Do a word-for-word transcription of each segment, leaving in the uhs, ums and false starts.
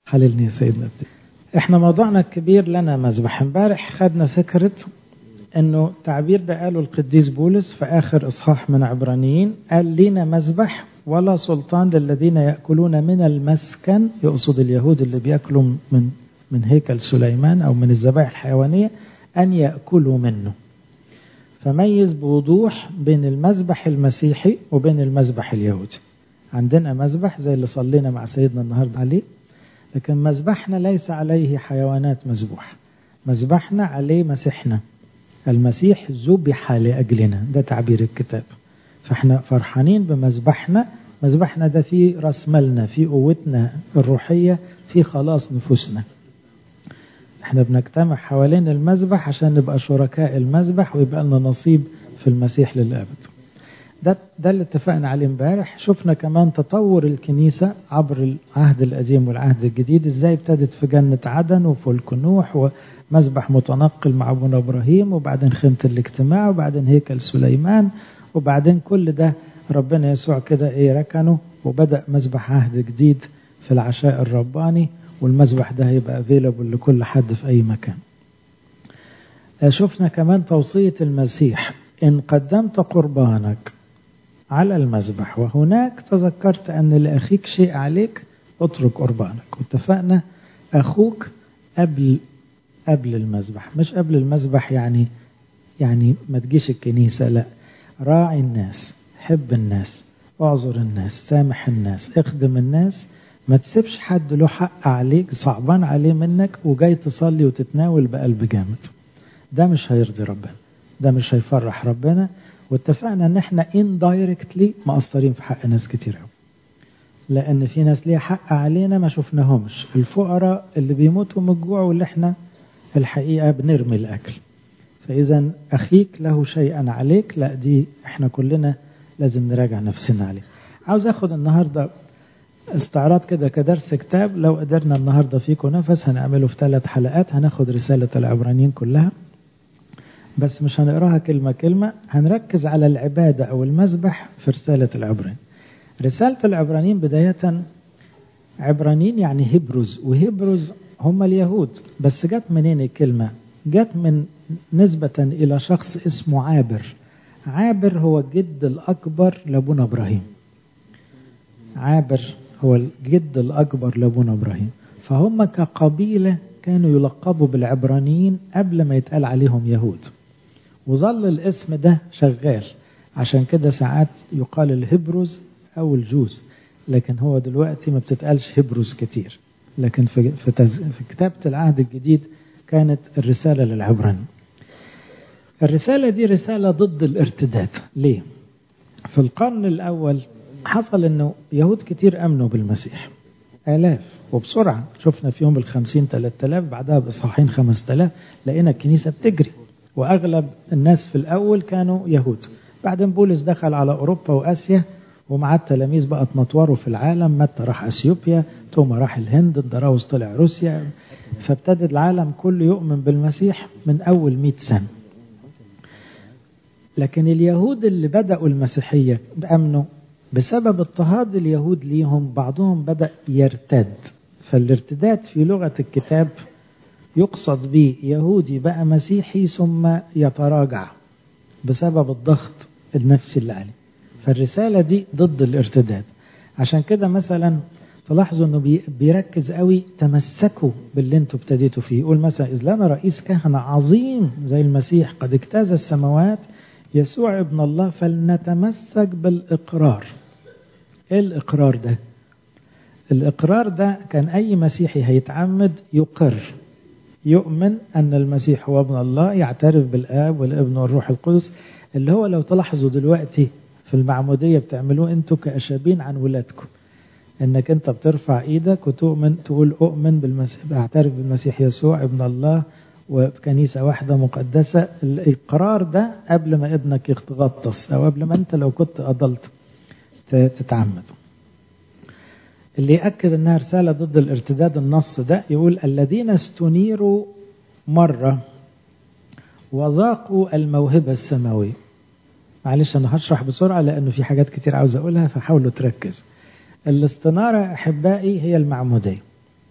حللني يا سيدنا. احنا موضوعنا الكبير لنا مذبح. امبارح خدنا فكرة انه تعبير ده قاله القديس بولس في اخر اصحاح من عبرانيين، قال لينا مذبح ولا سلطان للذين يأكلون من المسكن، يقصد اليهود اللي بيأكلوا من من هيكل سليمان او من الذبائح الحيوانية، ان يأكلوا منه. فميز بوضوح بين المذبح المسيحي وبين المذبح اليهودي. عندنا مذبح زي اللي صلينا مع سيدنا النهاردة عليه، لكن مذبحنا ليس عليه حيوانات مذبوحة، مذبحنا عليه مسيحنا. المسيح ذبح لأجلنا، ده تعبير الكتاب. فاحنا فرحانين بمذبحنا. مذبحنا ده فيه راس مالنا، فيه قوتنا الروحية، فيه خلاص نفوسنا. احنا بنجتمع حوالين المذبح عشان نبقى شركاء المذبح ويبقى لنا نصيب في المسيح للأبد. ده ده اللي اتفقنا عليه امبارح. شفنا كمان تطور الكنيسة عبر العهد القديم والعهد الجديد، ازاي ابتدت في جنة عدن وفلك نوح ومذبح متنقل مع ابونا ابراهيم، وبعدين خيمة الاجتماع، وبعدين هيكل سليمان، وبعدين كل ده ربنا يسوع كده ايه ركنه، وبدأ مذبح عهد جديد في العشاء الرباني، والمذبح ده هيبقى افيلابل لكل حد في اي مكان. شفنا كمان توصية المسيح، ان قدمت قربانك على المذبح وهناك تذكرت أن لأخيك شيء عليك اترك قربانك. واتفقنا أخوك قبل قبل المذبح، مش قبل المذبح يعني يعني ما تجيش الكنيسة، لا، راعي الناس، حب الناس، اعذر الناس، سامح الناس، اخدم الناس. ما تسيبش حد له حق عليك صعبان عليه منك وجاي تصلي وتتناول بقلب جامد. ده مش هيرضي ربنا، ده مش هيفرح ربنا. واتفقنا ان احنا indirectly مقصرين في حق ناس كتير، لان في ناس ليها حق علينا ما شفناهمش، الفقراء اللي بيموتوا من الجوع واللي احنا الحقيقة بنرمي الاكل. فاذا اخيك له شيئا عليك، لا، دي احنا كلنا لازم نراجع نفسنا عليه. عاوز اخد النهاردة استعراض كده كدرس كتاب، لو قدرنا النهاردة فيكم نفس هنعمله في ثلاث حلقات. هناخد رسالة العبرانيين كلها، بس مش هنقراها كلمة كلمة، هنركز على العبادة أو المذبح في رسالة العبرانيين. رسالة العبرانيين بداية، عبرانيين يعني هبرز، وهبرز هم اليهود. بس جت منين الكلمة؟ جت من نسبة إلى شخص اسمه عابر. عابر هو الجد الأكبر لابونا إبراهيم. عابر هو الجد الأكبر لابونا إبراهيم. فهم كقبيلة كانوا يلقبوا بالعبرانيين قبل ما يتقال عليهم يهود، وظل الاسم ده شغال. عشان كده ساعات يقال الهبروز أو الجوز، لكن هو دلوقتي ما بتتقالش هبروز كتير. لكن في, في, في كتابة العهد الجديد كانت الرسالة للعبرانيين. الرسالة دي رسالة ضد الارتداد. ليه؟ في القرن الأول حصل أنه يهود كتير أمنوا بالمسيح، آلاف وبسرعة. شفنا في يوم الخمسين ثلاثة آلاف، بعدها بإصحاحين خمسة آلاف. لقينا الكنيسة بتجري، وأغلب الناس في الأول كانوا يهود. بعدين بولس دخل على أوروبا وآسيا، ومع التلاميذ بقى تنطوروا في العالم. متى راح أثيوبيا، توما راح الهند، الدراوس طلع روسيا. فابتدى العالم كله يؤمن بالمسيح من أول مئة سنة. لكن اليهود اللي بدأوا المسيحية أمنوا بسبب اضطهاد اليهود ليهم، بعضهم بدأ يرتد. فالارتداد في لغة الكتاب يقصد به يهودي بقى مسيحي ثم يتراجع بسبب الضغط النفسي اللي عليه. فالرسالة دي ضد الارتداد. عشان كده مثلا تلاحظوا انه بيركز قوي، تمسكوا باللي انتوا ابتديتوا فيه. يقول مثلا إذ لنا رئيس كهنة عظيم زي المسيح قد اجتاز السماوات، يسوع ابن الله، فلنتمسك بالإقرار. ايه الإقرار ده؟ الإقرار ده كان أي مسيحي هيتعمد يقر، يؤمن أن المسيح هو ابن الله، يعترف بالآب والابن والروح القدس، اللي هو لو تلاحظوا دلوقتي في المعمودية بتعملوه انتوا كأشابين عن ولادكم، انك انت بترفع ايدك وتؤمن، تقول أؤمن بالمسيح، اعترف بالمسيح يسوع ابن الله وكنيسة واحدة مقدسة. الإقرار ده قبل ما ابنك يتغطس، أو قبل ما أنت لو كنت أضلت تتعمد. اللي يأكد أنها رسالة ضد الارتداد النص ده يقول الذين استنيروا مرة وذاقوا الموهبة السماوية. معلش أنا هشرح بسرعة لأنه في حاجات كتير عاوز أقولها، فحاولوا تركز. الاستنارة أحبائي هي المعمودية،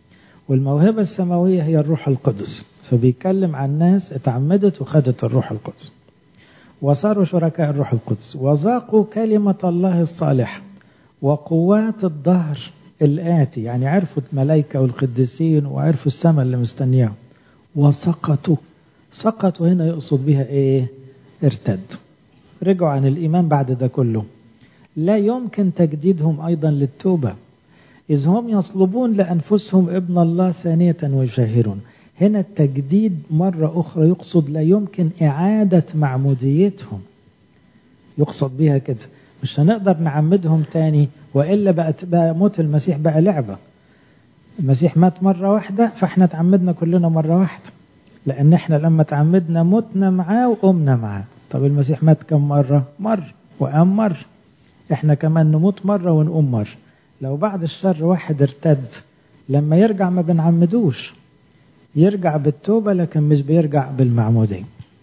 والموهبة السماوية هي الروح القدس. فبيتكلم عن ناس اتعمدت وخدت الروح القدس وصاروا شركاء الروح القدس وذاقوا كلمة الله الصالحة وقوات الدهر الآتي، يعني عرفوا الملائكة والقديسين وعرفوا السماء اللي مستنياهم وسقطوا. سقطوا هنا يقصد بها ايه؟ ارتدوا، رجعوا عن الإيمان بعد ده كله. لا يمكن تجديدهم أيضا للتوبة إذ هم يصلبون لأنفسهم ابن الله ثانية ويشاهرون. هنا التجديد مرة أخرى يقصد لا يمكن إعادة معموديتهم، يقصد بها كده. مش هنقدر نعمدهم تاني وإلا بقت بقى موت المسيح بقى لعبة. المسيح مات مرة واحدة فإحنا تعمدنا كلنا مرة واحدة، لأن إحنا لما تعمدنا متنا معاه وقمنا معاه. طب المسيح مات كم مرة؟ مرة وقام مرة. إحنا كمان نموت مرة ونقوم مرة. لو بعد الشر واحد ارتد لما يرجع ما بنعمدوش، يرجع بالتوبة لكن مش بيرجع بالمعمودين.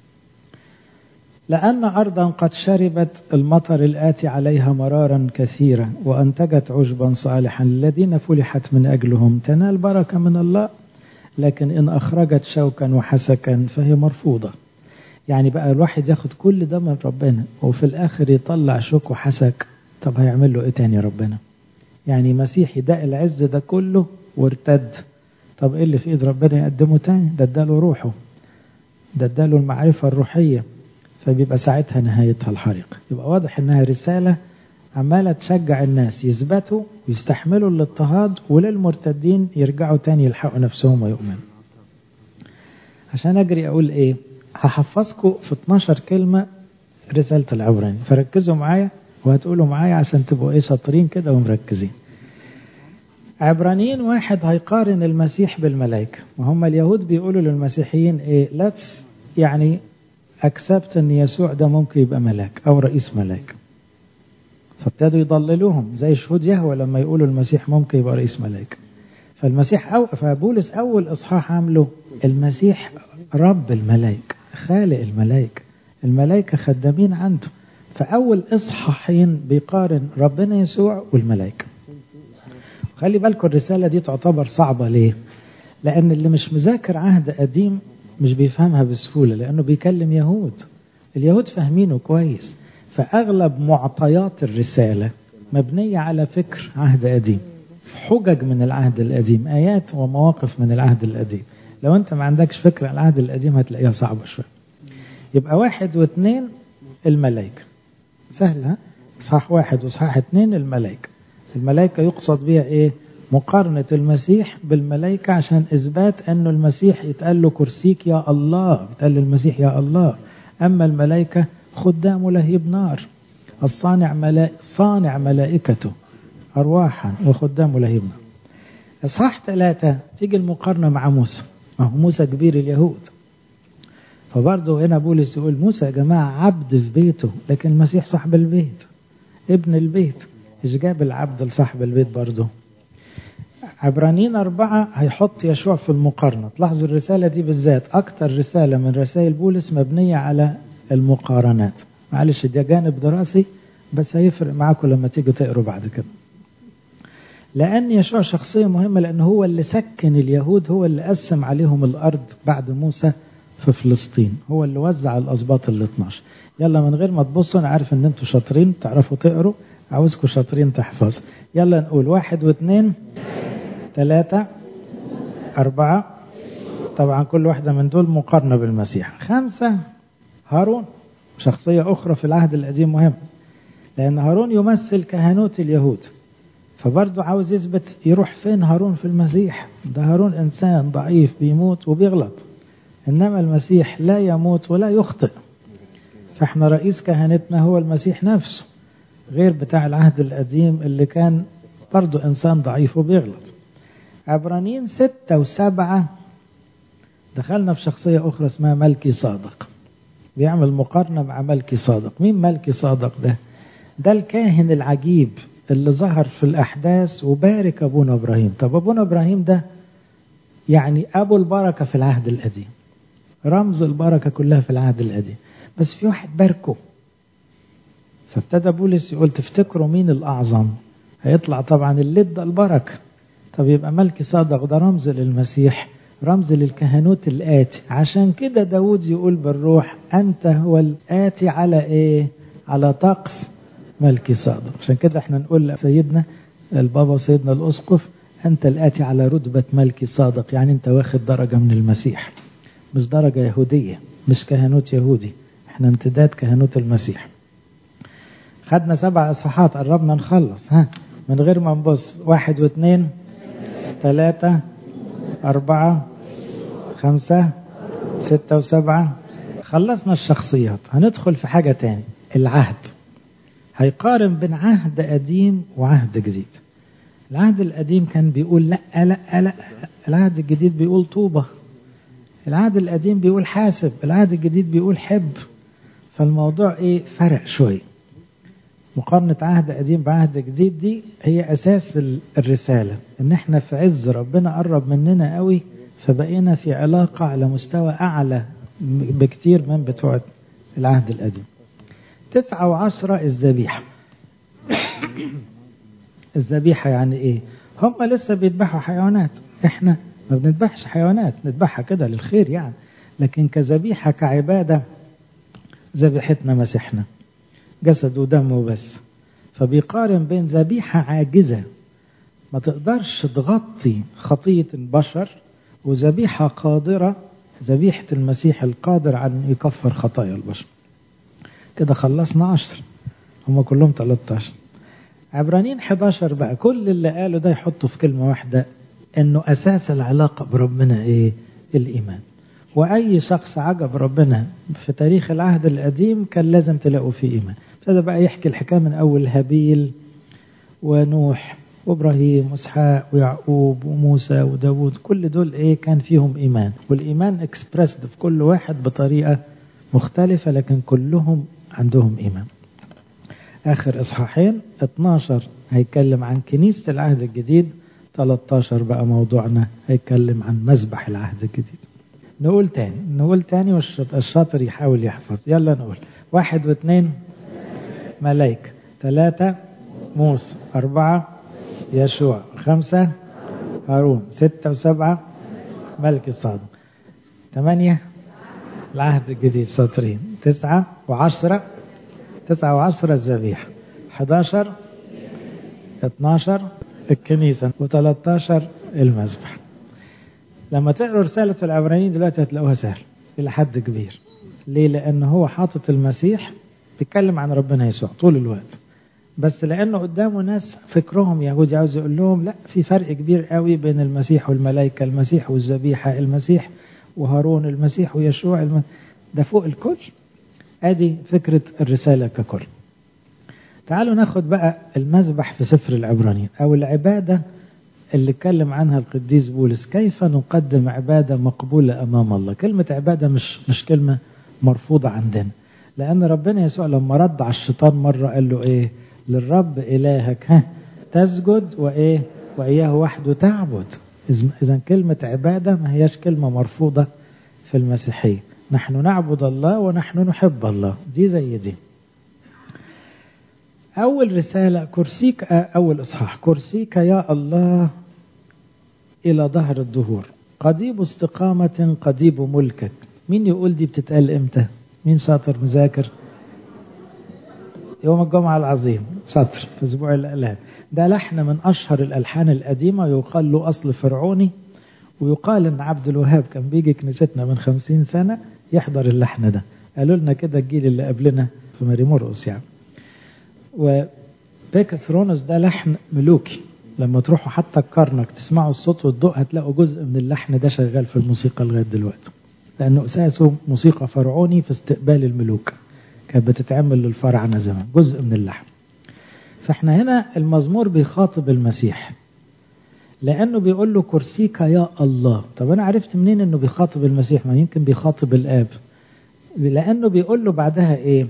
لأن أرضا قد شربت المطر الآتي عليها مرارا كثيرا وأنتجت عشبا صالحا الذين فلحت من أجلهم تنال بركة من الله، لكن إن أخرجت شوكا وحسكا فهي مرفوضة. يعني بقى الواحد ياخد كل ده من ربنا وفي الآخر يطلع شوك وحسك، طب هيعمل له إيه تاني ربنا؟ يعني مسيحي ده العز ده كله وارتد، طب إيه اللي في إيد ربنا يقدمه تاني؟ ده اداله روحه، ده اداله المعرفة الروحية، فبيبقى ساعتها نهايتها الحريق. يبقى واضح إنها رسالة عمالة تشجع الناس يثبتوا ويستحملوا الاضطهاد، وللمرتدين يرجعوا تاني يلحقوا نفسهم ويؤمنوا. عشان أجري أقول إيه؟ هحفظكم في اتناشر كلمة رسالة العبراني، فركزوا معايا وهتقولوا معايا عشان تبقوا إيه شاطرين كده ومركزين. عبرانيين واحد هيقارن المسيح بالملائكة، وهم اليهود بيقولوا للمسيحيين إيه؟ let's يعني accept إن يسوع ده ممكن يبقى ملاك أو رئيس ملاك، فابتدوا يضللوهم زي شهود يهوه لما يقولوا المسيح ممكن يبقى رئيس ملاك. فالمسيح أو فبولس أول إصحاح عمله المسيح رب الملائكة، خالق الملائكة، الملائكة خدامين عنده. فأول إصحاحين بيقارن ربنا يسوع والملائكة. خلي بالكم الرسالة دي تعتبر صعبة ليه؟ لأن اللي مش مذاكر عهد قديم مش بيفهمها بسهولة، لأنه بيكلم يهود، اليهود فاهمينه كويس. فأغلب معطيات الرسالة مبنية على فكر عهد قديم، حجج من العهد القديم، آيات ومواقف من العهد القديم. لو أنت ما عندكش فكرة عن العهد القديم هتلاقيها صعبة شوية. يبقى واحد واثنين الملائكة سهلة، صح؟ واحد وصحاح اثنين الملائكة. الملائكة يقصد بها إيه؟ مقارنة المسيح بالملائكة عشان إثبات أنه المسيح يتقال له كرسيك يا الله، يتقال للمسيح يا الله. أما الملائكة خدام لهيب نار، الصانع ملائكة صانع ملائكته أرواحا وخدام لهيب نار. إصحاح ثلاثة تيجي المقارنة مع موسى، ما هو موسى كبير اليهود، فبرضه هنا بولس يقول موسى يا جماعة عبد في بيته، لكن المسيح صاحب البيت ابن البيت. إيش جاب العبد لصاحب البيت برضه؟ عبرانيين أربعة هيحط يشوع في المقارنة. تلاحظوا الرسالة دي بالذات أكتر رسالة من رسائل بولس مبنية على المقارنات. معلش ده جانب دراسي بس هيفرق معاكم لما تيجوا تقروا بعد كده. لأن يشوع شخصية مهمة، لأن هو اللي سكن اليهود، هو اللي قسم عليهم الأرض بعد موسى في فلسطين، هو اللي وزع الأسباط ال اثناشر. يلا من غير ما تبصوا، أنا عارف أن أنتوا شاطرين تعرفوا تقروا، عاوزكم شاطرين تحفظوا. يلا نقول واحد واثنين ثلاثة أربعة، طبعا كل واحدة من دول مقارنة بالمسيح. خمسة هارون، شخصية أخرى في العهد القديم مهم، لأن هارون يمثل كهنوت اليهود، فبرضه عاوز يثبت يروح فين هارون في المسيح. ده هارون إنسان ضعيف بيموت وبيغلط، إنما المسيح لا يموت ولا يخطئ. فإحنا رئيس كهنتنا هو المسيح نفسه، غير بتاع العهد القديم اللي كان برضه إنسان ضعيف وبيغلط. عبرانيين ستة وسبعة دخلنا في شخصية أخرى اسمها ملكي صادق، بيعمل مقارنة مع ملكي صادق. مين ملكي صادق ده؟ ده الكاهن العجيب اللي ظهر في الأحداث وبارك أبونا إبراهيم. طب أبونا إبراهيم ده يعني أبو البركة في العهد القديم، رمز البركة كلها في العهد القديم، بس في واحد باركه. فابتدى بولس يقول تفتكروا مين الأعظم؟ هيطلع طبعا اللي ادى البركة، طب يبقى ملكي صادق ده رمز للمسيح، رمز للكهنوت الآتي. عشان كده داود يقول بالروح أنت هو الآتي على إيه؟ على طقس ملكي صادق. عشان كده احنا نقول سيدنا البابا سيدنا الأسقف أنت الآتي على رتبة ملكي صادق، يعني أنت واخد درجة من المسيح، مش درجة يهودية، مش كهنوت يهودي، احنا امتداد كهنوت المسيح. خدنا سبع إصحاحات، قربنا نخلص ها من غير ما نبص. واحد واثنين ثلاثة أربعة خمسة ستة وسبعة، خلصنا الشخصيات. هندخل في حاجة تاني، العهد. هيقارن بين عهد قديم وعهد جديد. العهد القديم كان بيقول لا لا لا، العهد الجديد بيقول طوبة. العهد القديم بيقول حاسب، العهد الجديد بيقول حب. فالموضوع ايه؟ فرق شوي. مقارنة عهد قديم بعهد جديد دي هي أساس الرسالة، إن احنا في عز ربنا قرب مننا قوي، فبقينا في علاقة على مستوى أعلى بكتير من بتوع العهد القديم. تسعة وعشرة الذبيحة. الذبيحة يعني إيه؟ هم لسه بيذبحوا حيوانات، احنا ما بنذبحش حيوانات، نذبحها كده للخير يعني، لكن كذبيحة كعبادة ذبيحتنا مسيحنا جسد ودم بس. فبيقارن بين ذبيحة عاجزة ما تقدرش تغطي خطية البشر، وذبيحة قادرة، ذبيحة المسيح القادر عن يكفر خطايا البشر. كده خلصنا عشر، هم كلهم ثلاثة عشر. عبرانيين إحدى عشر بقى كل اللي قالوا ده يحطوا في كلمة واحدة، انه اساس العلاقة بربنا ايه؟ الايمان. واي شخص عجب ربنا في تاريخ العهد القديم كان لازم تلاقوا فيه ايمان. فده بقى يحكي الحكاية من اول هابيل ونوح وابراهيم واسحاق ويعقوب وموسى وداود، كل دول ايه؟ كان فيهم ايمان، والايمان اكسبرسد في كل واحد بطريقة مختلفة، لكن كلهم عندهم ايمان. اخر اصحاحين اتناشر هيتكلم عن كنيسة العهد الجديد، ثلاثة عشر بقى موضوعنا هيتكلم عن مذبح العهد الجديد. نقول تاني نقول تاني والشاطر يحاول يحفظ. يلا نقول: واحد واثنين ملايكة، ثلاثة موسى، أربعة يشوع، خمسة هارون، ستة وسبعة ملكي صادق، ثمانية العهد الجديد سطرين، تسعة وعشرة تسعة وعشرة الذبيحة، أحد عشر اثناشر الكنيسة، وثلاثة عشر المذبح. لما تقرأ رسالة العبرانيين دلوقتي هتلاقوها سهل إلى حد كبير. ليه؟ لأن هو حاطط المسيح بيتكلم عن ربنا يسوع طول الوقت، بس لأنه قدامه ناس فكرهم يهودي عاوز يقول لهم لا، في فرق كبير قوي بين المسيح والملائكة، المسيح والذبيحة، المسيح وهارون، المسيح ويشوع، الم... ده فوق الكل. ادي فكرة الرسالة ككل. تعالوا ناخد بقى المذبح في سفر العبرانيين، او العبادة اللي اتكلم عنها القديس بولس، كيف نقدم عبادة مقبولة امام الله. كلمة عبادة مش مش كلمة مرفوضة عندنا، لان ربنا يسوع لما رد على الشيطان مرة قال له ايه؟ للرب الهك ها تسجد وايه؟ واياه وحده تعبد. اذا كلمة عبادة ما هياش كلمة مرفوضة في المسيحية. نحن نعبد الله ونحن نحب الله، دي زي دي. أول رسالة كرسيك، أول إصحاح: كرسيك يا الله إلى ظهر الدهور، قضيب استقامة قضيب ملكك. مين يقول دي بتتقال إمتى؟ مين شاطر مذاكر؟ يوم الجمعة العظيم، شاطر في أسبوع الآلام. ده لحن من أشهر الألحان القديمة، يقال له أصل فرعوني، ويقال إن عبد الوهاب كان بيجي كنيستنا من خمسين سنة يحضر اللحن ده. قالوا لنا كده الجيل اللي قبلنا في ماري مرقس يعني. وبيك ثرونس ده لحن ملوكي، لما تروحوا حتى الكرنك تسمعوا الصوت والضوء هتلاقوا جزء من اللحن ده شغال في الموسيقى لغاية دلوقتي، لأنه أساسه موسيقى فرعوني في استقبال الملوك، كانت بتتعمل للفراعنة زمان، جزء من اللحن. فاحنا هنا المزمور بيخاطب المسيح لأنه بيقول له كرسيك يا الله. طب أنا عرفت منين أنه بيخاطب المسيح؟ ما يمكن بيخاطب الآب، لأنه بيقول له بعدها إيه؟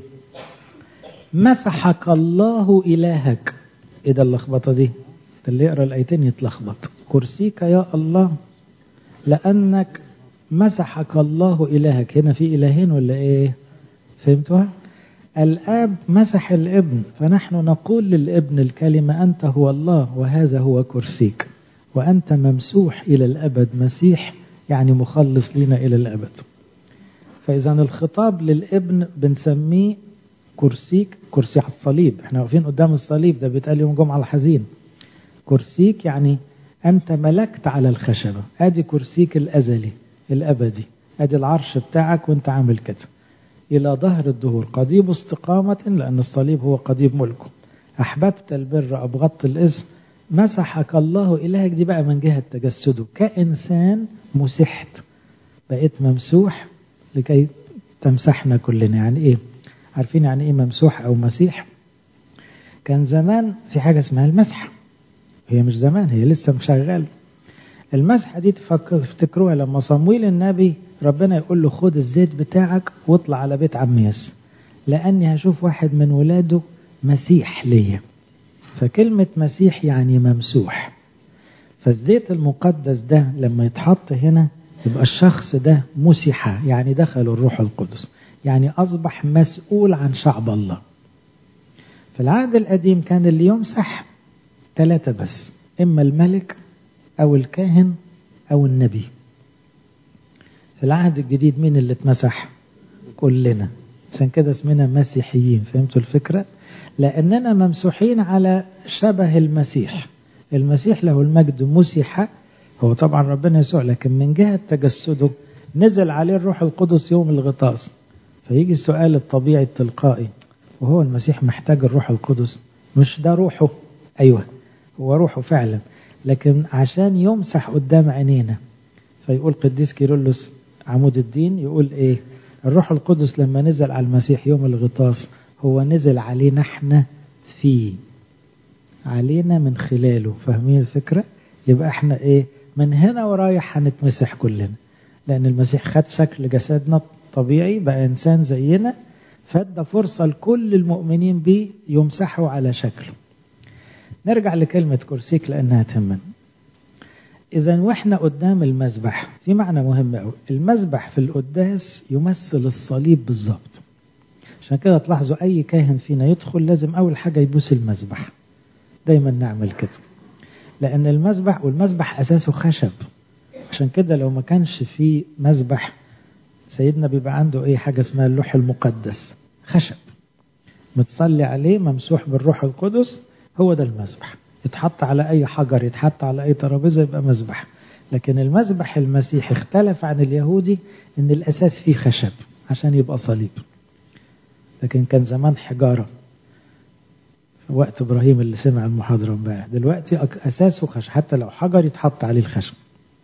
مسحك الله إلهك. إيه ده اللخبطة دي؟ اللي يقرأ الآيتين يتلخبط. كرسيك يا الله لأنك مسحك الله إلهك. هنا في إلهين ولا إيه؟ فهمتوها؟ الآب مسح الابن، فنحن نقول للابن الكلمة أنت هو الله وهذا هو كرسيك. وأنت ممسوح إلى الأبد. مسيح يعني مخلص لنا إلى الأبد. فإذا الخطاب للابن بنسميه كرسيك، كرسي على الصليب. احنا واقفين قدام الصليب، ده بيتقال يوم جمعة الحزين. كرسيك يعني أنت ملكت على الخشبة، أدي كرسيك الأزلي الأبدي، أدي العرش بتاعك وانت عامل كده. إلى ظهر الدهور قضيب استقامة، لأن الصليب هو قضيب ملكه. أحببت البر أبغضت الإثم، مسحك الله إلهك. دي بقى من جهة تجسده كإنسان مسحت، بقيت ممسوح لكي تمسحنا كلنا. يعني إيه؟ عارفين يعني إيه ممسوح أو مسيح؟ كان زمان في حاجة اسمها المسحة، هي مش زمان، هي لسه مشغل. المسحة دي تفتكروها لما صمويل النبي ربنا يقول له خد الزيت بتاعك واطلع على بيت عم ياس، لأني هشوف واحد من ولاده مسيح ليا. فكلمة مسيح يعني ممسوح. فالزيت المقدس ده لما يتحط هنا يبقى الشخص ده مسح، يعني دخل الروح القدس، يعني أصبح مسؤول عن شعب الله. في العهد القديم كان اللي يمسح ثلاثة بس، إما الملك أو الكاهن أو النبي. في العهد الجديد مين اللي اتمسح؟ كلنا. عشان كده اسمنا مسيحيين. فهمتوا الفكرة؟ لأننا ممسوحين على شبه المسيح. المسيح له المجد مسح، هو طبعا ربنا يسوع، لكن من جهة تجسده نزل عليه الروح القدس يوم الغطاس. فيجي السؤال الطبيعي التلقائي، وهو المسيح محتاج الروح القدس؟ مش ده روحه؟ أيوة هو روحه فعلا، لكن عشان يمسح قدام عينينا. فيقول قديس كيرلس عمود الدين يقول ايه؟ الروح القدس لما نزل على المسيح يوم الغطاس هو نزل علينا احنا فيه، علينا من خلاله. فاهمين الفكرة؟ يبقى احنا ايه من هنا ورايح هنتمسح كلنا، لان المسيح خد شكل جسدنا طبيعي، بقى انسان زينا، فادى فرصة لكل المؤمنين بيه يمسحوا على شكله. نرجع لكلمة كرسيك لانها تهمنا. إذا وإحنا قدام المذبح في معنى مهم قوي. المذبح في القداس يمثل الصليب بالظبط. عشان كده تلاحظوا أي كاهن فينا يدخل لازم أول حاجة يبوس المذبح. دايما نعمل كده، لأن المذبح والمذبح أساسه خشب. عشان كده لو ما كانش فيه مذبح سيدنا بيبقى عنده أي حاجة اسمها اللوح المقدس، خشب متصلي عليه ممسوح بالروح القدس، هو ده المذبح. يتحط على أي حجر، يتحط على أي ترابيزة، يبقى مذبح. لكن المذبح المسيحي اختلف عن اليهودي إن الأساس فيه خشب عشان يبقى صليب، لكن كان زمان حجارة في وقت إبراهيم اللي سمع المحاضرة امبارح. دلوقتي أساسه خشب، حتى لو حجر يتحط عليه الخشب.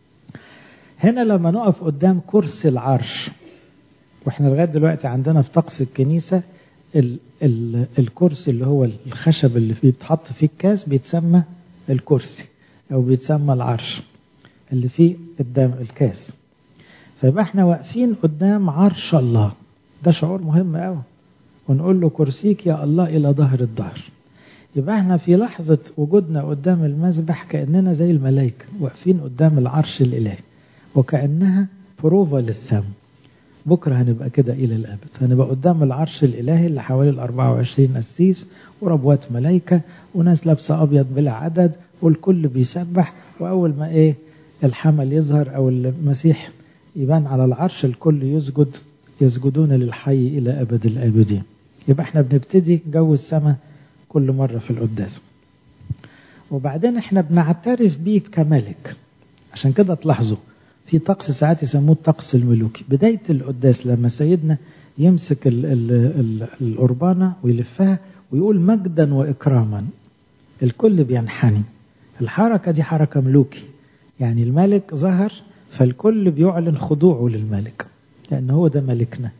هنا لما نقف قدام كرسي العرش، واحنا لغاية دلوقتي عندنا في طقس الكنيسة ال ال الكرسي اللي هو الخشب اللي بيتحط فيه الكاس بيتسمى الكرسي، او بيتسمى العرش اللي فيه قدام الكاس. فيبقى احنا واقفين قدام عرش الله، ده شعور مهم قوي. ونقول له كرسيك يا الله الى ظهر الدهر. يبقى احنا في لحظة وجودنا قدام المذبح كأننا زي الملائكة واقفين قدام العرش الالهي، وكأنها بروفا للسم. بكرة هنبقى كده إلى الأبد، هنبقى قدام العرش الإلهي اللي حوالي الأربعة وعشرين قسيس وربوات ملايكة وناس لابسة أبيض بلا عدد، والكل بيسبح. وأول ما إيه الحمل يظهر أو المسيح يبان على العرش الكل يسجد، يسجدون للحي إلى أبد الآبدين. يبقى احنا بنبتدي جو السماء كل مرة في القداس، وبعدين احنا بنعترف بيه كملك. عشان كده تلاحظوا في طقس ساعات يسموه الطقس الملوكي. بداية القداس لما سيدنا يمسك ال ال ال القربانة ويلفها ويقول مجدا وإكراما، الكل بينحني. الحركة دي حركة ملوكي، يعني الملك ظهر فالكل بيعلن خضوعه للملك، لأن هو ده ملكنا.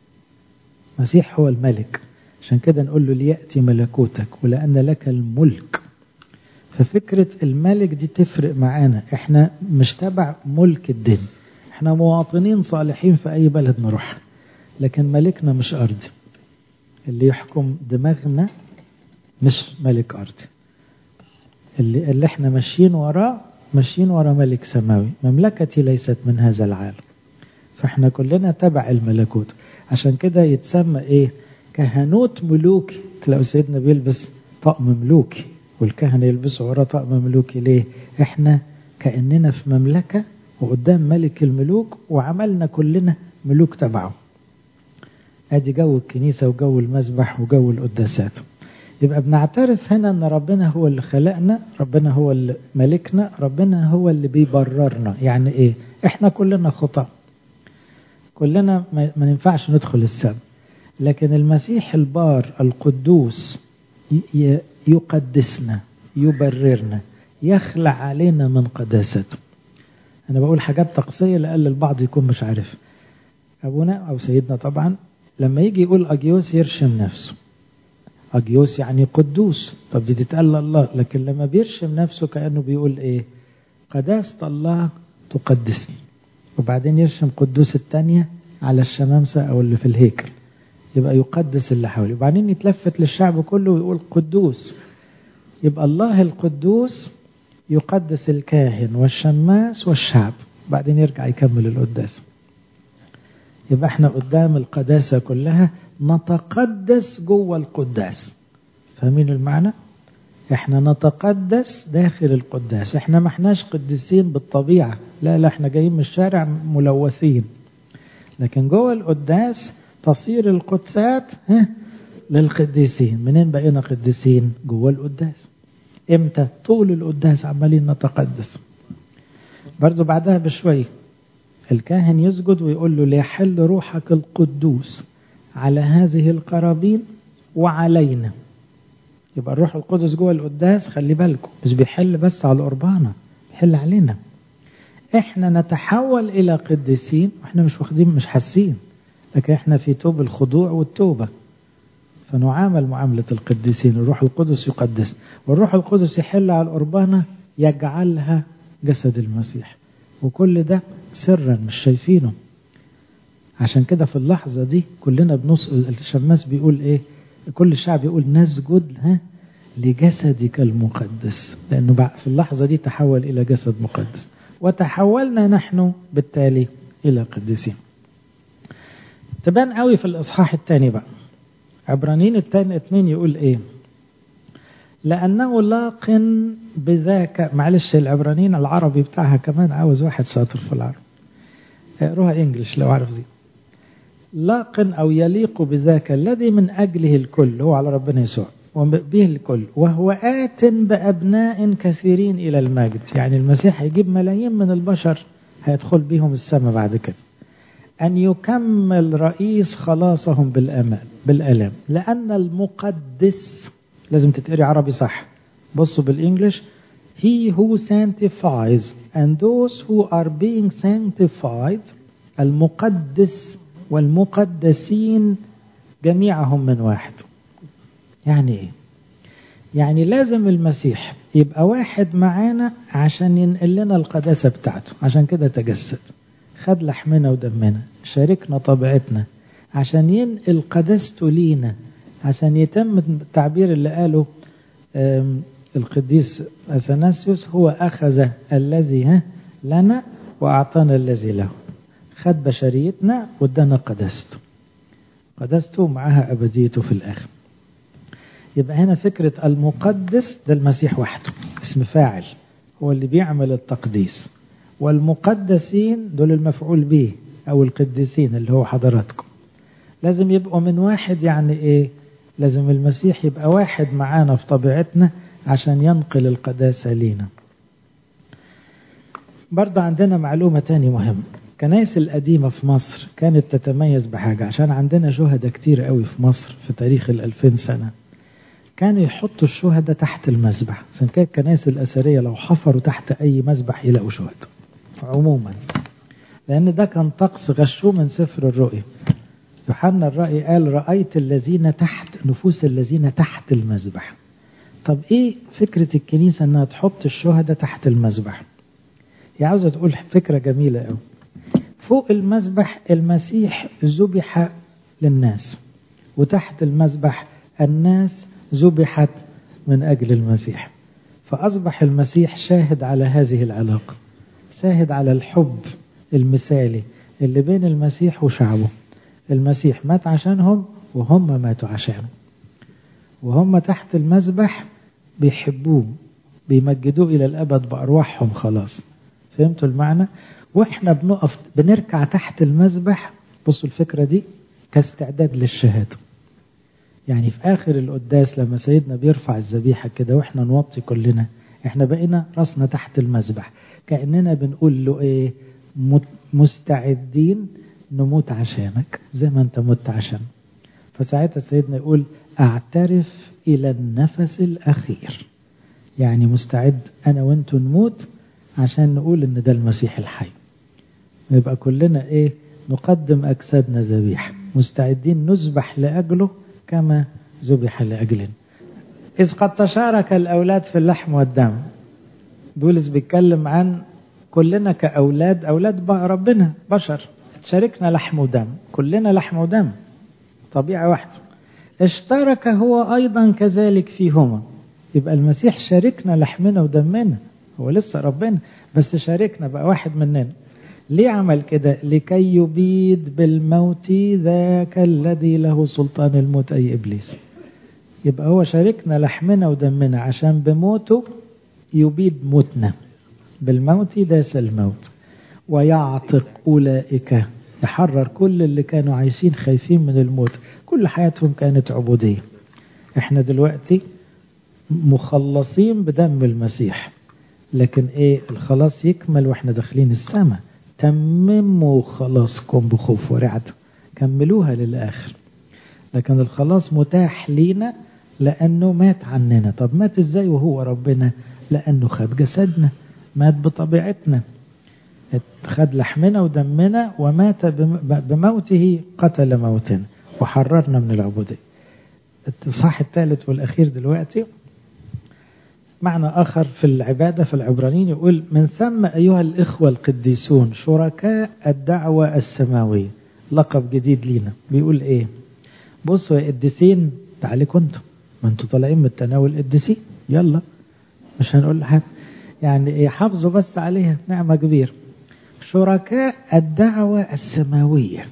مسيح هو الملك. عشان كده نقول له ليأتي ملكوتك ولأن لك الملك. ففكرة الملك دي تفرق معانا. احنا مش تبع ملك الدين، احنا مواطنين صالحين في اي بلد نروح، لكن ملكنا مش ارضي. اللي يحكم دماغنا مش ملك ارضي، اللي, اللي احنا ماشيين وراه ماشيين ورا ملك سماوي. مملكتي ليست من هذا العالم. فاحنا كلنا تبع الملكوت. عشان كده يتسمى ايه؟ كهنوت ملوكي. تلاقوا سيدنا بيلبس طقم ملوكي والكهنة يلبسوا وراه طقم ملوكي. ليه؟ احنا كأننا في مملكة وقدام ملك الملوك وعملنا كلنا ملوك تبعه. ادي جو الكنيسة وجو المسبح وجو القداسات. يبقى بنعترف هنا ان ربنا هو اللي خلقنا، ربنا هو اللي ملكنا، ربنا هو اللي بيبررنا. يعني ايه؟ احنا كلنا خطأ، كلنا ما ننفعش ندخل السبت، لكن المسيح البار القدوس يقدسنا، يبررنا، يخلع علينا من قداسته. انا بقول حاجات تقصية لأقل البعض يكون مش عارف. ابونا او سيدنا طبعا لما يجي يقول اجيوس يرشم نفسه، اجيوس يعني قدوس، طب دي تتقال الله، لكن لما بيرشم نفسه كأنه بيقول ايه؟ قداسة الله تقدسني. وبعدين يرشم قدوس التانية على الشمامسة او اللي في الهيكل، يبقى يقدس اللي حوله. وبعدين يتلفت للشعب كله ويقول قدوس، يبقى الله القدوس يقدس الكاهن والشماس والشعب. بعدين يرجع يكمل القداس. يبقى احنا قدام القداسة كلها نتقدس جوه القداس. فاهمين المعنى؟ احنا نتقدس داخل القداس. احنا ما احناش قديسين بالطبيعة، لا لا، احنا جايين من الشارع ملوثين، لكن جوه القداس تصير القدسات للقديسين. منين بقينا قديسين؟ جوه القداس. امتى؟ طول القداس عمالين نتقدس. برضو بعدها بشوي الكاهن يسجد ويقول له ليحل روحك القدوس على هذه القرابين وعلينا. يبقى الروح القدس جوه القداس، خلي بالكم، مش بيحل بس على القربانة، بيحل علينا. احنا نتحول الى قديسين واحنا مش واخدين، مش حاسين، لكن احنا في توب الخضوع والتوبة، فنعامل معاملة القديسين. الروح القدس يقدس، والروح القدس يحل على القربانة يجعلها جسد المسيح. وكل ده سرا مش شايفينه. عشان كده في اللحظة دي كلنا بنص الشماس بيقول ايه؟ كل الشعب يقول نسجد ها لجسدك المقدس، لأنه في اللحظة دي تحول إلى جسد مقدس، وتحولنا نحن بالتالي إلى قديسين. تبان قوي في الإصحاح الثاني بقى، عبرانيين الثاني اتنين يقول ايه؟ لأنه لاق بذاك. معلش العبرانيين العربي بتاعها كمان عاوز واحد شاطر في العرب، اقروها انجلش لو عارف دي. لاق أو يليق بذاك الذي من أجله الكل، هو على ربنا يسوع، وبه الكل، وهو آت بأبناء كثيرين إلى المجد. يعني المسيح هيجيب ملايين من البشر هيدخل بيهم السماء بعد كده. أن يكمل رئيس خلاصهم بالأمان بالألام، لأن المقدس لازم تتقري عربي صح. بصوا بالإنجليش: He who sanctifies and those who are being sanctified. المقدس والمقدسين جميعهم من واحد. يعني إيه؟ يعني لازم المسيح يبقى واحد معانا عشان ينقل لنا القداسة بتاعته. عشان كده تجسد، خد لحمنا ودمنا، شاركنا طبيعتنا عشان ينقل قداسته لينا، عشان يتم التعبير اللي قاله القديس أثناسيوس: هو أخذ الذي لنا وأعطانا الذي له. خد بشريتنا وادانا قداسته، قداسته معها أبديته في الآخر. يبقى هنا فكرة المقدس ده المسيح وحده، اسم فاعل، هو اللي بيعمل التقديس. والمقدسين دول المفعول به أو القديسين اللي هو حضراتكم. لازم يبقوا من واحد. يعني إيه؟ لازم المسيح يبقى واحد معانا في طبيعتنا عشان ينقل القداسة لينا. برضه عندنا معلومة تاني مهمة. الكنائس القديمة في مصر كانت تتميز بحاجة، عشان عندنا شهداء كتير قوي في مصر في تاريخ الألفين سنة، كانوا يحطوا الشهداء تحت المذبح. عشان كده الكنائس الأثرية لو حفروا تحت أي مذبح يلاقوا شهداء عموما، لأن ده كان طقس غشوه من سفر الرؤيا. يوحنا الرأي قال: رأيت الذين تحت نفوس الذين تحت المذبح. طب إيه فكرة الكنيسة أنها تحط الشهداء تحت المذبح؟ هي عاوزة تقول فكرة جميلة قوي. فوق المذبح المسيح ذبح للناس، وتحت المذبح الناس ذبحت من أجل المسيح. فأصبح المسيح شاهد على هذه العلاقة، شاهد على الحب المثالي اللي بين المسيح وشعبه. المسيح مات عشانهم وهم ماتوا عشانه، وهم تحت المذبح بيحبوه، بيمجدوه إلى الأبد بأرواحهم خلاص. فهمتوا المعنى؟ واحنا بنقف بنركع تحت المذبح، بصوا الفكرة دي كاستعداد للشهادة. يعني في آخر القداس لما سيدنا بيرفع الذبيحة كده واحنا نوطي كلنا، احنا بقينا راسنا تحت المذبح، كأننا بنقول له ايه؟ مستعدين نموت عشانك زي ما انت مت عشان. فساعتها سيدنا يقول اعترف الى النفس الاخير، يعني مستعد انا وانتو نموت عشان نقول ان ده المسيح الحي. يبقى كلنا ايه؟ نقدم اجسادنا ذبيحة، مستعدين نذبح لاجله كما ذبح لاجلنا. اذ قد تشارك الاولاد في اللحم والدم. بولس بيتكلم عن كلنا كاولاد، اولاد بقى ربنا بشر، شاركنا لحم ودم، كلنا لحم ودم، طبيعة واحدة. اشترك هو ايضا كذلك فيهما. يبقى المسيح شاركنا لحمنا ودمنا، هو لسه ربنا بس شاركنا بقى واحد مننا. ليه عمل كده؟ لكي يبيد بالموت ذاك الذي له سلطان الموت أي إبليس. يبقى هو شاركنا لحمنا ودمنا عشان بموته يبيد موتنا، بالموت داس الموت ويعتق أولئك، يحرر كل اللي كانوا عايشين خايفين من الموت، كل حياتهم كانت عبودية. احنا دلوقتي مخلصين بدم المسيح، لكن ايه؟ الخلاص يكمل واحنا داخلين السماء. تمموا خلاصكم بخوف ورعد، كملوها للآخر. لكن الخلاص متاح لينا لأنه مات عننا. طب مات ازاي وهو ربنا؟ لأنه خد جسدنا، مات بطبيعتنا، خد لحمنا ودمنا ومات بموته قتل موتنا وحررنا من العبودية. الصح الثالث والأخير دلوقتي معنى آخر في العبادة في العبرانيين، يقول من ثم أيها الإخوة القديسون شركاء الدعوة السماوية. لقب جديد لينا بيقول إيه؟ بصوا يا قديسين، تعالوا انتوا، ما انتوا طالعين من التناول قديسين، يلا مش هنقول حاجة يعني ايه، حافظوا بس عليها، نعمة كبيرة. شركاء الدعوة السماوية،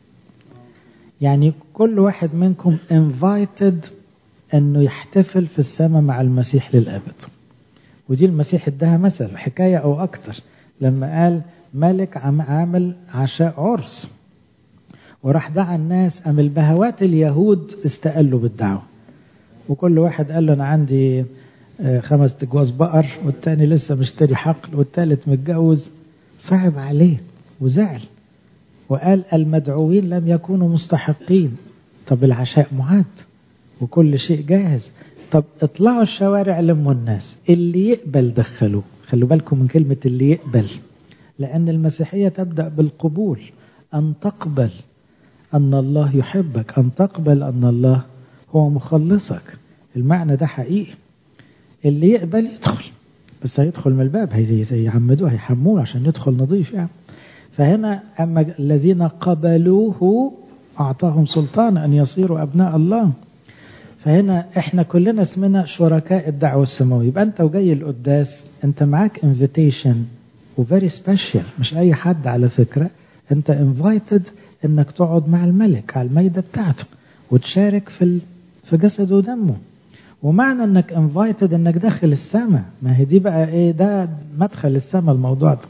يعني كل واحد منكم invited انه يحتفل في السماء مع المسيح للأبد. ودي المسيح ادها مثل حكاية او اكتر لما قال ملك عم عامل عشاء عرس وراح دعا الناس، ام البهوات اليهود استقلوا بالدعوة، وكل واحد قال له انا عندي خمس تجواز بقر، والتاني لسه مشتري حقل، والتالت متجوز. صعب عليه وزعل وقال المدعوين لم يكونوا مستحقين. طب العشاء معد وكل شيء جاهز، طب اطلعوا الشوارع لموا الناس، اللي يقبل دخلوه. خلوا بالكم من كلمة اللي يقبل، لأن المسيحية تبدأ بالقبول، أن تقبل أن الله يحبك، أن تقبل أن الله هو مخلصك. المعنى ده حقيقي. اللي يقبل يدخل، بس هيدخل من الباب، هيعمدوه هيحموه عشان يدخل نظيف يعني. فهنا أما الذين قبلوه أعطاهم سلطان أن يصيروا أبناء الله. فهنا احنا كلنا اسمنا شركاء الدعوة السماوية. يبقى انت وجاي القداس انت معاك invitation وفيري سبيشال، مش اي حد على فكرة. انت invited انك تقعد مع الملك على الميدة بتاعته وتشارك في في جسده ودمه. ومعنى انك invited انك داخل السماء، ما هي دي بقى ايه؟ ده مدخل السماء الموضوع ده.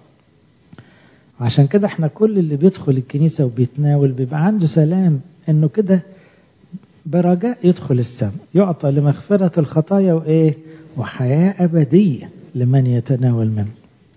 عشان كده احنا كل اللي بيدخل الكنيسة وبيتناول بيبقى عنده سلام انه كده برجاء يدخل السماء، يعطى لمغفرة الخطايا وإيه؟ وحياة أبدية لمن يتناول منه.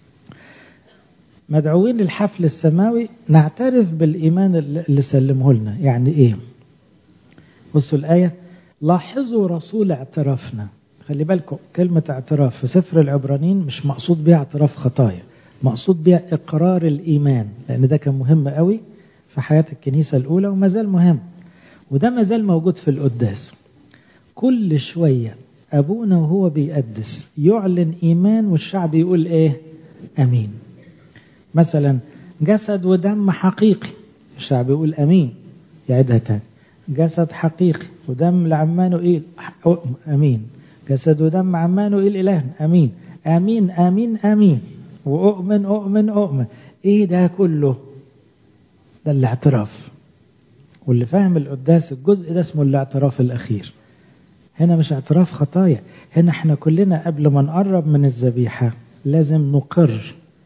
مدعوين للحفل السماوي نعترف بالإيمان اللي سلمه لنا. يعني إيه؟ بصوا الآية، لاحظوا رسول اعترافنا. خلي بالكم كلمة اعتراف في سفر العبرانيين مش مقصود بها اعتراف خطايا، مقصود بها إقرار الإيمان، لأن ده كان مهم قوي في حياة الكنيسة الأولى وما زال مهم، وده ما زال موجود في القداس. كل شوية أبونا وهو بيقدس يعلن إيمان والشعب يقول إيه؟ أمين. مثلا جسد ودم حقيقي، الشعب يقول أمين. يعيدها تاني، جسد حقيقي ودم لعمانوئيل، أمين. جسد ودم عمانوئيل إلهنا، أمين أمين أمين أمين. وأؤمن أؤمن أؤمن. إيه ده كله؟ ده الاعتراف. واللي فاهم القداس الجزء ده اسمه الاعتراف الأخير. هنا مش اعتراف خطايا، هنا احنا كلنا قبل ما نقرب من الذبيحة لازم نقر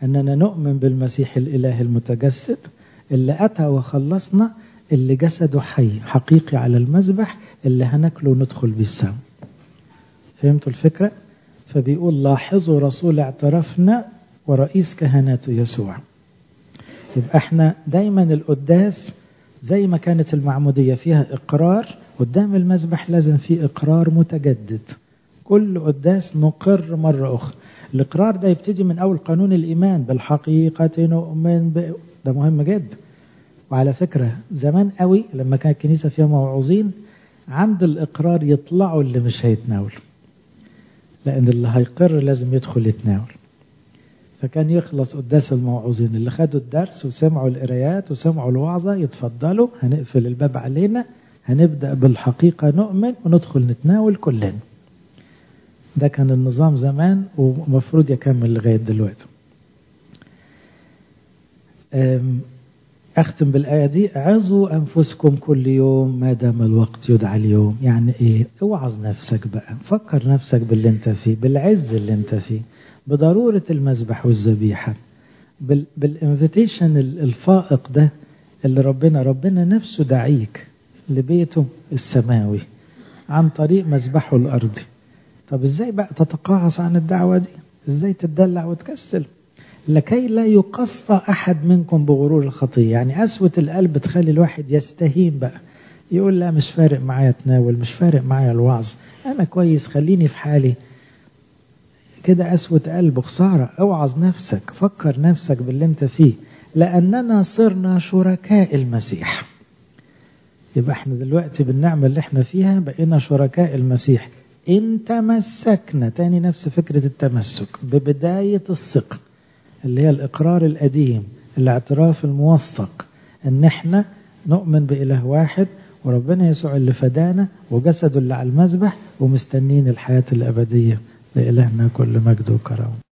أننا نؤمن بالمسيح الإله المتجسد اللي أتى وخلصنا، اللي جسده حي حقيقي على المذبح، اللي هناكله وندخل بيه السماء. فهمتوا الفكرة؟ فبيقول لاحظوا رسول اعترافنا ورئيس كهناته يسوع. يبقى احنا دايما القداس زي ما كانت المعمودية فيها إقرار، قدام المذبح لازم فيه إقرار متجدد. كل قداس نقر مرة أخرى. الإقرار ده يبتدي من أول قانون الإيمان، بالحقيقة نؤمن ب... ده مهم جدا. وعلى فكرة زمان قوي لما كانت الكنيسة فيها موعوظين، عند الإقرار يطلعوا اللي مش هيتناول، لأن اللي هيقر لازم يدخل يتناول. فكان يخلص قداس الموعوظين اللي خدوا الدرس وسمعوا القرايات وسمعوا الوعظة، يتفضلوا هنقفل الباب علينا، هنبدأ بالحقيقة نؤمن وندخل نتناول كلنا. ده كان النظام زمان ومفروض يكمل لغاية دلوقتي. أختم بالآية دي: عظوا أنفسكم كل يوم ما دام الوقت يدعى اليوم. يعني إيه؟ اوعظ نفسك بقى، فكر نفسك باللي انت فيه، بالعز اللي انت فيه، بضرورة المذبح والذبيحة، بالانفيتيشن الفائق ده اللي ربنا ربنا نفسه دعيك لبيته السماوي عن طريق مذبحه الأرضي. طب ازاي بقى تتقاعس عن الدعوة دي؟ ازاي تدلع وتكسل؟ لكي لا يقصى أحد منكم بغرور الخطية. يعني قسوة القلب تخلي الواحد يستهين بقى، يقول لا مش فارق معايا تناول، مش فارق معايا الوعظ، أنا كويس خليني في حالي كده. قسوة قلب خسارة. اوعظ نفسك، فكر نفسك باللي انت فيه، لأننا صرنا شركاء المسيح. يبقى احنا دلوقتي بالنعمة اللي احنا فيها بقينا شركاء المسيح إن تمسكنا. تاني نفس فكرة التمسك ببداية الثقة اللي هي الإقرار القديم، الاعتراف الموثق ان احنا نؤمن بإله واحد وربنا يسوع اللي فدانا وجسده اللي على المذبح، ومستنين الحياة الأبدية. لإلهنا كل مجد وكرم.